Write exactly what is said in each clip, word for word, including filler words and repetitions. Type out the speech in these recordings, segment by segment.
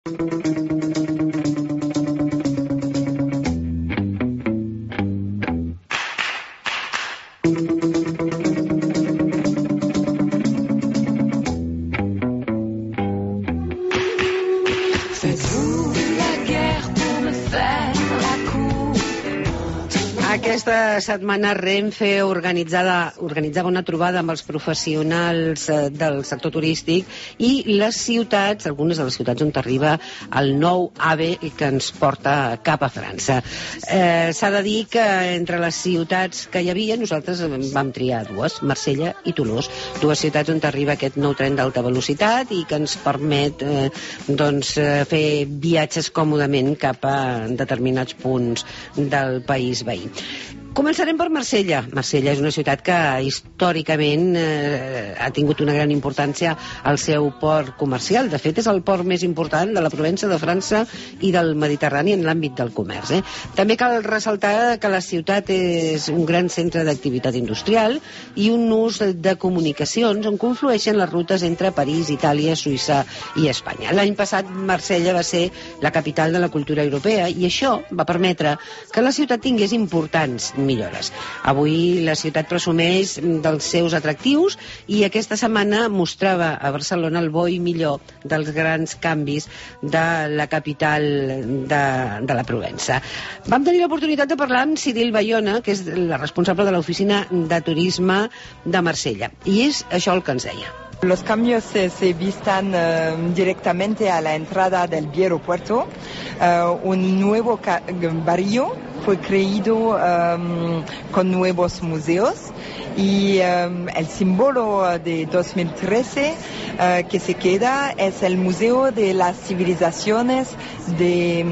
Aquesta setmana Renfe organitzada, organitzava una trobada amb els professionals eh, del sector turístic i les ciutats, algunes de les ciutats on arriba el nou AVE que ens porta cap a França. Eh, S'ha de dir que entre les ciutats que hi havia nosaltres vam triar dues, Marsella i Toulouse, dues ciutats on arriba aquest nou tren d'alta velocitat i que ens permet eh, doncs, fer viatges còmodament cap a determinats punts del país veí. Començarem per Marsella. Marsella és una ciutat que històricament eh, ha tingut una gran importància al seu port comercial. De fet, és el port més important de la Provença, de França i del Mediterrani en l'àmbit del comerç. Eh? També cal ressaltar que la ciutat és un gran centre d'activitat industrial i un nus de comunicacions on conflueixen les rutes entre París, Itàlia, Suïssa i Espanya. L'any passat Marsella va ser la capital de la cultura europea i això va permetre que la ciutat tingués importants millores. Avui la ciutat presumeix dels seus atractius i aquesta setmana mostrava a Barcelona el bo i millor dels grans canvis de la capital de, de la Provença. Vam tenir l'oportunitat de parlar amb Cyril Bayona, que és la responsable de l'oficina de turisme de Marsella, i és això el que ens deia. Los cambios eh, se vistan eh, directamente a la entrada del viejo puerto. Eh, un nuevo barrio fue creado eh, con nuevos museos y eh, el símbolo de dos mil trece eh, que se queda es el Museo de las Civilizaciones de,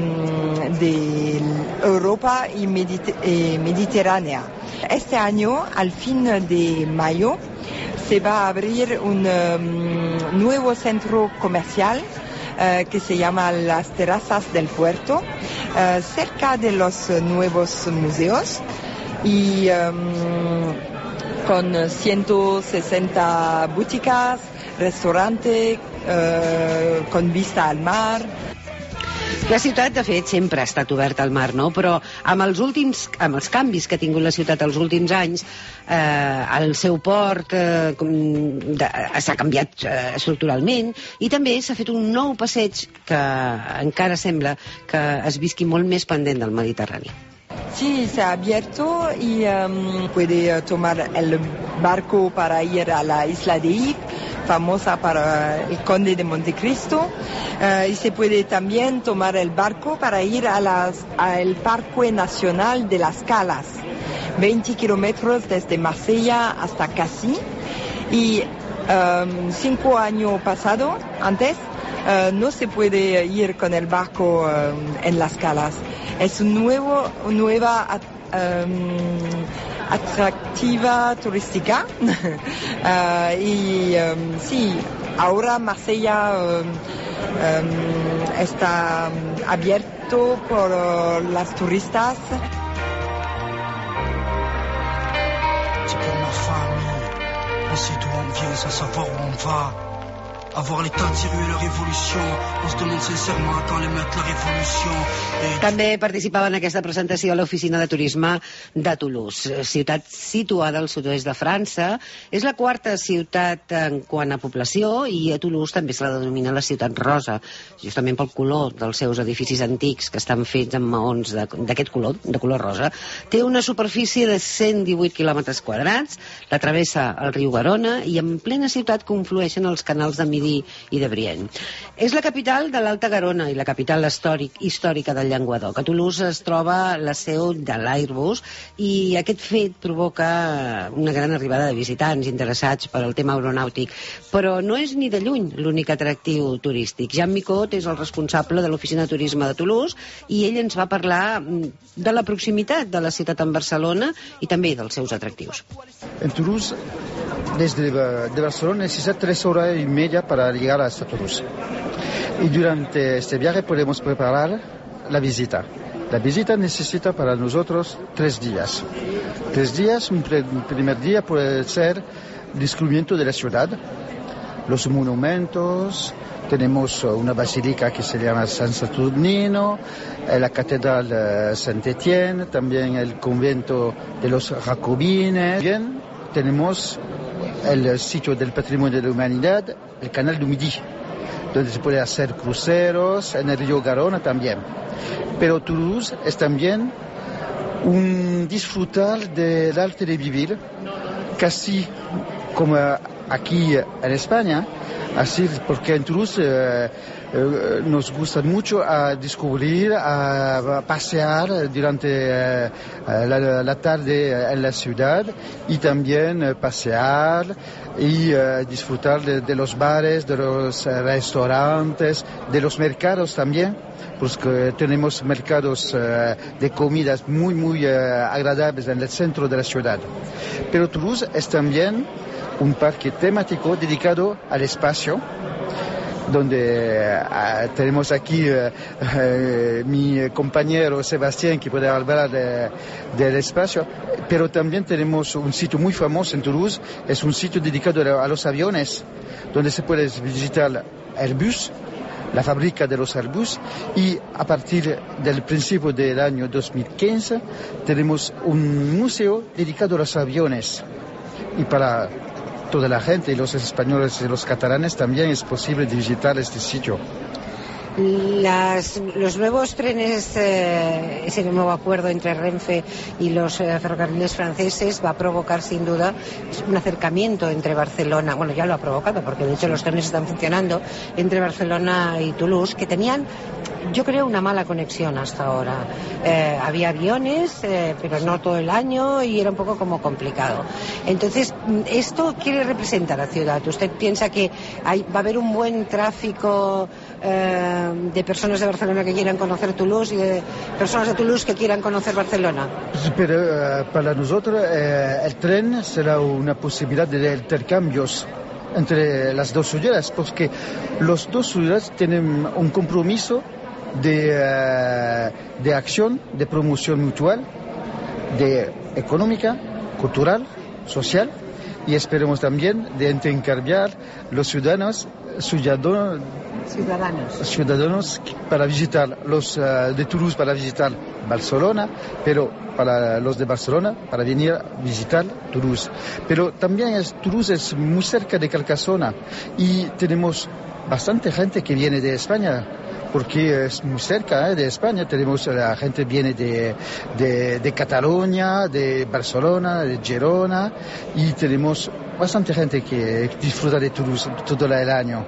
de Europa y Mediter- eh, Mediterránea. Este año, al fin de mayo, se va a abrir un um, nuevo centro comercial uh, que se llama Las Terrazas del Puerto, uh, cerca de los nuevos museos y um, con ciento sesenta boutiques, restaurantes, uh, con vista al mar. La ciutat, de fet, sempre ha estat oberta al mar, no? Però amb els últims, amb els canvis que ha tingut la ciutat els últims anys, eh, el seu port eh, s'ha canviat eh, estructuralment i també s'ha fet un nou passeig que encara sembla que es visqui molt més pendent del Mediterrani. Sí, se ha abierto y um, puede tomar el barco para ir a la isla de Ypres, famosa para el Conde de Montecristo, uh, y se puede también tomar el barco para ir a las, al Parque Nacional de las Calas, veinte kilómetros desde Marsella hasta Cassis, y um, cinco años pasados, antes, uh, no se puede ir con el barco um, en las Calas. Es un nuevo, una nueva um, atractiva turística uh, y um, sí, ahora Marsella um, um, está abierto por uh, las turistas. C'est pour ma famille, on sait d'où on vient sans savoir où on va. Avoir l'état de tirer la révolution, on se demande sincèrement quand les mettre la révolution. Et... També participava en aquesta presentació a l'oficina de turisme de Toulouse, ciutat situada al sud-oest de França. És la quarta ciutat en quant a població i a Toulouse també se la denomina la ciutat rosa, justament pel color dels seus edificis antics que estan fets amb maons d'aquest color, de color rosa. Té una superfície de cent divuit quilòmetres quadrats, la travessa el riu Garona i en plena ciutat conflueixen els canals de Midi i de Brienne. És la capital de l'Alta Garona i la capital històric, històrica del Llenguadoc. A Toulouse es troba la seu de l'Airbus i aquest fet provoca una gran arribada de visitants interessats per al tema aeronàutic. Però no és ni de lluny l'únic atractiu turístic. Jean Micot és el responsable de l'oficina de turisme de Toulouse i ell ens va parlar de la proximitat de la ciutat amb Barcelona i també dels seus atractius. En Toulouse, desde de Barcelona necesita tres horas y media para llegar hasta Toulouse. Y durante este viaje podemos preparar la visita. La visita necesita para nosotros tres días. Tres días, un, pre, un primer día puede ser descubrimiento de la ciudad, los monumentos. Tenemos una basílica que se llama San Saturnino, la catedral Saint-Étienne, también el convento de los Jacobines. Bien, tenemos el sitio del patrimonio de la humanidad, el Canal du Midi, donde se puede hacer cruceros, en el río Garona también. Pero Toulouse es también un disfrutar del arte de vivir, casi como aquí en España, así porque en Toulouse eh, eh, nos gusta mucho a descubrir, a pasear durante eh, la, la tarde en la ciudad y también eh, pasear y eh, disfrutar de, de los bares, de los eh, restaurantes, de los mercados también, porque tenemos mercados eh, de comidas muy muy eh, agradables en el centro de la ciudad. Pero Toulouse es también un parque temático dedicado al espacio, donde uh, tenemos aquí uh, uh, mi compañero Sebastián que puede hablar de, del espacio, pero también tenemos un sitio muy famoso en Toulouse, es un sitio dedicado a los aviones, donde se puede visitar Airbus, la fábrica de los Airbus, y a partir del principio del año dos mil quince tenemos un museo dedicado a los aviones, y para toda la gente, y los españoles y los catalanes también es posible visitar este sitio. Las, los nuevos trenes, eh, ese nuevo acuerdo entre Renfe y los eh, ferrocarriles franceses va a provocar sin duda un acercamiento entre Barcelona, bueno, ya lo ha provocado porque de hecho los trenes están funcionando entre Barcelona y Toulouse, que tenían, yo creo, una mala conexión hasta ahora. Eh, había aviones, eh, pero no todo el año, y era un poco como complicado. Entonces, ¿esto qué le representa a la ciudad? ¿Usted piensa que hay, va a haber un buen tráfico eh, de personas de Barcelona que quieran conocer Toulouse y de personas de Toulouse que quieran conocer Barcelona? Pero uh, para nosotros uh, el tren será una posibilidad de intercambios entre las dos ciudades, porque las dos ciudades tienen un compromiso de, uh, de acción, de promoción mutual, de económica, cultural, social, y esperemos también de intercambiar los ciudadanos, ciudadanos, ciudadanos, ciudadanos para visitar los uh, de Toulouse para visitar Barcelona, pero para los de Barcelona para venir a visitar Toulouse. Pero también es, Toulouse es muy cerca de Carcassona y tenemos bastante gente que viene de España, porque es muy cerca eh, de España. Tenemos la gente viene de, de, de Cataluña, de Barcelona, de Girona, y tenemos bastante gente que disfruta de Toulouse todo el año.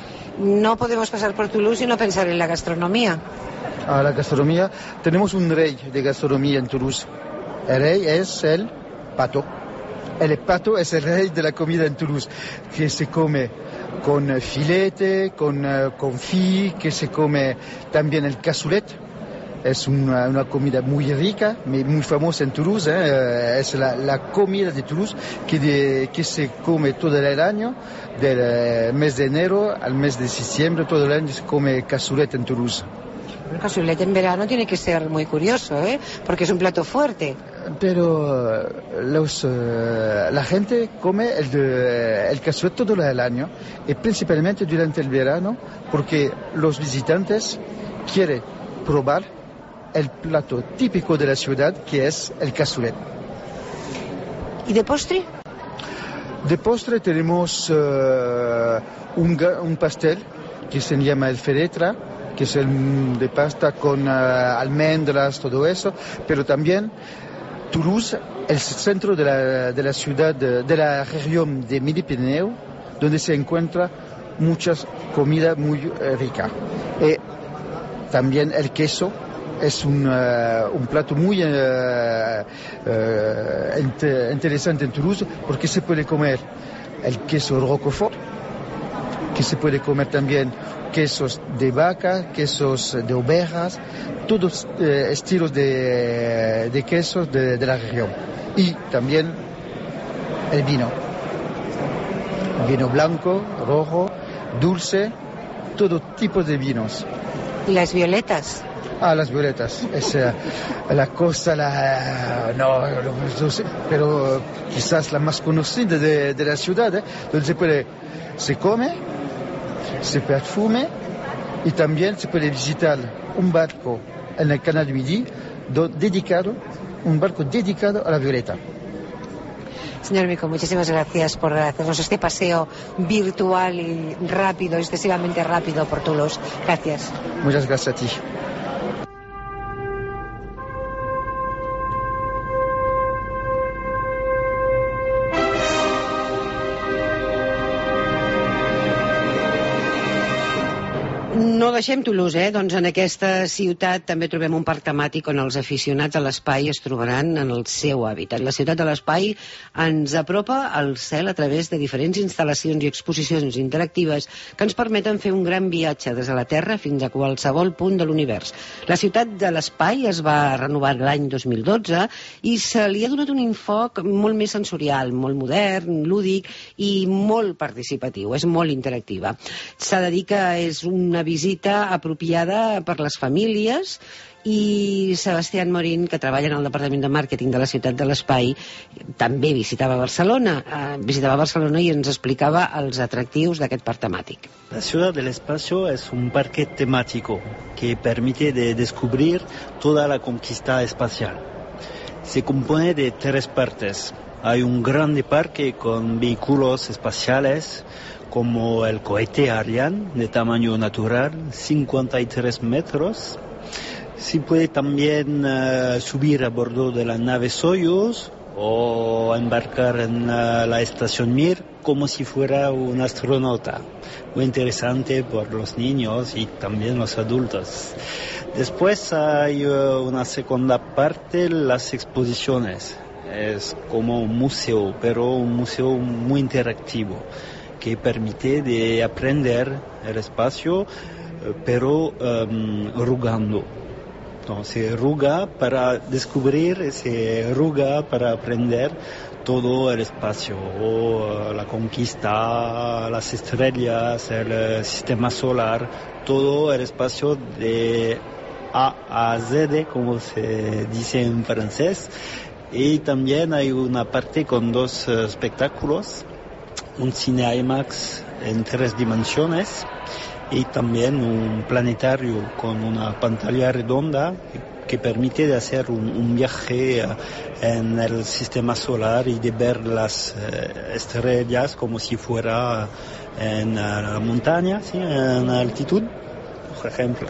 No podemos pasar por Toulouse y no pensar en la gastronomía. A la gastronomía, tenemos un rey de gastronomía en Toulouse. El rey es el pato. El pato es el rey de la comida en Toulouse, que se come con filete, con uh, confit, que se come también el cassoulet. Es una, una comida muy rica, muy famosa en Toulouse. ¿eh? Es la, la comida de Toulouse que, de, que se come todo el año, del mes de enero al mes de diciembre, todo el año se come cassoulet en Toulouse. El cassoulet en verano tiene que ser muy curioso, ¿eh? Porque es un plato fuerte. Pero los, uh, la gente come el, de, el cassoulet todo el año, y principalmente durante el verano, porque los visitantes quieren probar el plato típico de la ciudad, que es el cassoulet. ¿Y de postre? De postre tenemos uh, un, un pastel que se llama el feretra, que es el de pasta con uh, almendras, todo eso, pero también Toulouse, el centro de la, de la ciudad, de, de la región de Midi-Pirineo, donde se encuentra muchas comidas muy uh, ricas. Y también el queso es un, uh, un plato muy uh, uh, inter- interesante en Toulouse, porque se puede comer el queso Roquefort, que se puede comer también quesos de vaca, quesos de ovejas, todos eh, estilos de, de quesos de, de la región. Y también el vino, vino blanco, rojo, dulce, todo tipo de vinos. ¿Y las violetas? Ah, las violetas. Es uh, la cosa, la, no, no sé, pero quizás la más conocida de, de la ciudad, ¿eh? Donde se puede, se come, se perfume y también se puede visitar un barco en el canal de Midi do, dedicado, un barco dedicado a la violeta. Señor Mico, muchísimas gracias por hacernos este paseo virtual y rápido, excesivamente rápido por Toulouse. Gracias. Muchas gracias a ti. No deixem Toulouse, eh? Doncs en aquesta ciutat també trobem un parc temàtic on els aficionats a l'espai es trobaran en el seu hàbitat. La ciutat de l'espai ens apropa al cel a través de diferents instal·lacions i exposicions interactives que ens permeten fer un gran viatge des de la Terra fins a qualsevol punt de l'univers. La ciutat de l'espai es va renovar l'any dos mil dotze i se li ha donat un enfoc molt més sensorial, molt modern, lúdic i molt participatiu, és molt interactiva. S'ha de dir que és una visita apropiada per les famílies i Sebastián Morín, que treballa en el Departament de Màrqueting de la Ciutat de l'Espai, també visitava Barcelona, eh, visitava Barcelona i ens explicava els atractius d'aquest parc temàtic. La Ciudad del Espacio es un parque temático que permite de descubrir toda la conquista espacial. Se compone de tres partes. Hay un grande parque con vehículos espaciales, como el cohete Ariane, de tamaño natural, cincuenta y tres metros. Se puede también uh, subir a bordo de la nave Soyuz o embarcar en uh, la estación Mir como si fuera un astronauta. Muy interesante por los niños y también los adultos. Después hay uh, una segunda parte, las exposiciones. Es como un museo, pero un museo muy interactivo, que permite de aprender el espacio, pero um, rugando. No, se ruga para descubrir, se ruga para aprender todo el espacio, o la conquista, las estrellas, el sistema solar, todo el espacio de A a Z, como se dice en francés. Y también hay una parte con dos uh, espectáculos, un cine IMAX en tres dimensiones y también un planetario con una pantalla redonda que permite de hacer un, un viaje uh, en el sistema solar y de ver las uh, estrellas como si fuera en uh, la montaña, ¿sí? En altitud, por ejemplo.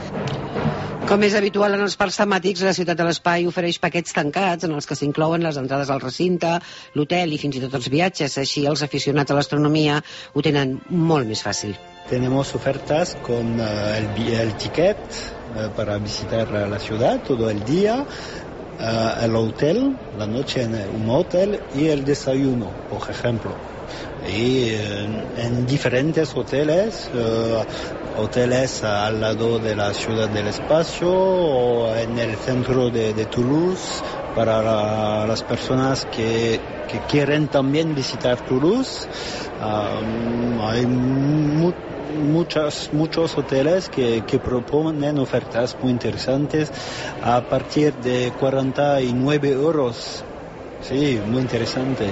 Com és habitual en els parcs temàtics, la Ciutat de l'Espai ofereix paquets tancats en els que s'inclouen les entrades al recinte, l'hotel i fins i tot els viatges. Així els aficionats a l'astronomia ho tenen molt més fàcil. Tenemos ofertas con uh, el, el ticket uh, para visitar la ciudad todo el día, uh, el hotel, la noche en un hotel y el desayuno, por ejemplo. Y en, en diferentes hoteles, uh, hoteles al lado de la Ciudad del Espacio o en el centro de, de Toulouse para la, las personas que, que quieren también visitar Toulouse. Um, hay mu muchos, muchos hoteles que, que proponen ofertas muy interesantes a partir de cuarenta y nueve euros. Sí, muy interesante.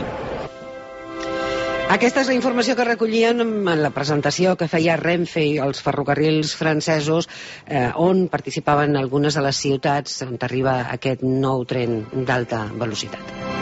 Aquesta és la informació que recollien en la presentació que feia Renfe i els ferrocarrils francesos, eh, on participaven algunes de les ciutats on arriba aquest nou tren d'alta velocitat.